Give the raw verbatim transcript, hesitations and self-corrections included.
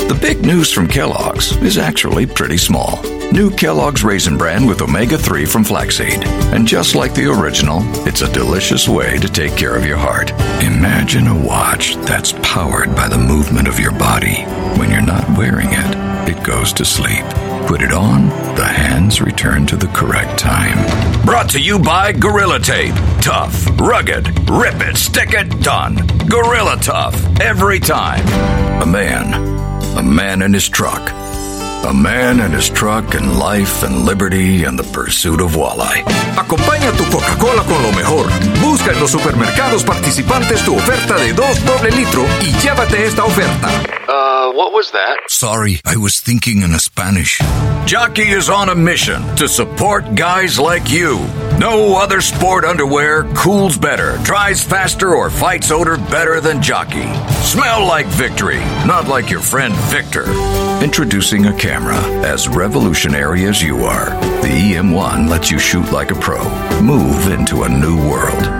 The big news from Kellogg's is actually pretty small. New Kellogg's Raisin Bran with omega three from flaxseed. And just like the original, it's a delicious way to take care of your heart. Imagine a watch that's powered by the movement of your body. When you're not wearing it, it goes to sleep. Put it on, the hands return to the correct time. Brought to you by Gorilla Tape. Tough, rugged, rip it, stick it, done. Gorilla Tough, every time. A man, a man in his truck. A man and his truck and life and liberty and the pursuit of walleye. Acompaña tu Coca-Cola con lo mejor. Busca en los supermercados participantes tu oferta de dos doble litro y llévate esta oferta. Uh, what was that? Sorry, I was thinking in Spanish. Jockey is on a mission to support guys like you. No other sport underwear cools better, dries faster, or fights odor better than Jockey. Smell like victory, not like your friend Victor. Introducing a camera as revolutionary as you are. The E M one lets you shoot like a pro. Move into a new world.